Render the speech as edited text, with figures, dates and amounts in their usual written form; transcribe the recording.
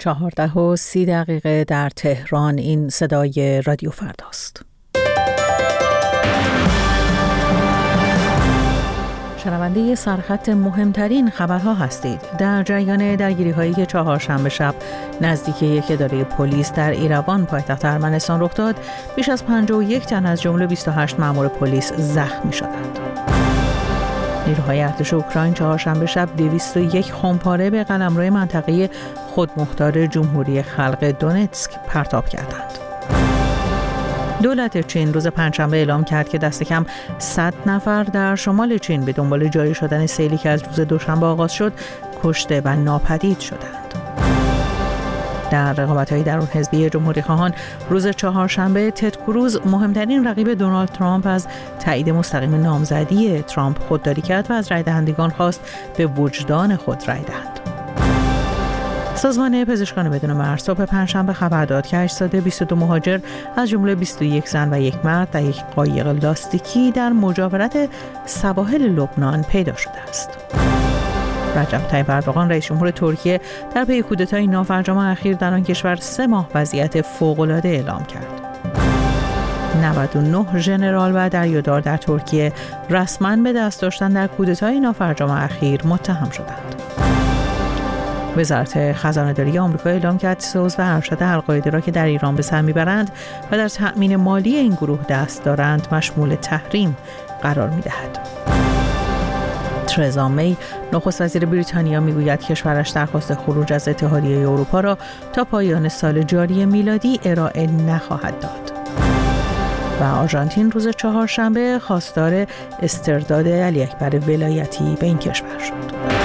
14:30 در تهران. این صدای رادیو فرداست. شنونده سرخط مهمترین خبرها هستید. در جریان درگیری‌هایی که چهارشنبه شب نزدیک یک اداره پلیس در ایروان پایتخت ارمنستان رخ داد، بیش از 51 تن از جمله 28 مأمور پلیس زخمی شدند. نیروهای ارتش اوکراین چهارشنبه شب 201 خمپاره به قلمرو منطقه خودمختار جمهوری خلق دونتسک پرتاب کردند. دولت چین روز پنجشنبه اعلام کرد که دست کم 100 نفر در شمال چین به دنبال جاری شدن سیلی که از روز دوشنبه آغاز شد، کشته و ناپدید شدند. در رقابت‌های درون حزبی جمهوری‌خواهان روز چهارشنبه تد کروز، مهمترین رقیب دونالد ترامپ، از تایید مستقیم نامزدی ترامپ خودداری کرد و از رای دهندگان خواست به وجدان خود رای دهند. سازمان پزشکان بدون مرز صبح پنجشنبه خبر داد که 822 مهاجر از جمله 21 زن و یک مرد در یک قایق لاستیکی در مجاورت سواحل لبنان پیدا شده است. رجب طیب اردوغان رئیس جمهور ترکیه در پی کودتای نافرجام اخیر در آن کشور 3 ماه وضعیت فوق‌العاده اعلام کرد. 99 ژنرال و دریادار در ترکیه رسما به دست داشتن در کودتای نافرجام اخیر متهم شدند. وزارت خزانه‌داری آمریکا اعلام کرد 3 عضو ارشد القاعده را که در ایران به سر میبرند و در تأمین مالی این گروه دست دارند مشمول تحریم قرار میدهد. ترزا می، نخست وزیر بریتانیا، میگوید کشورش درخواست خروج از اتحادیه اروپا را تا پایان سال جاری میلادی ارائه نخواهد داد. و آرژانتین روز چهارشنبه خواستار استرداد علی اکبر ولایتی به این کشور شد.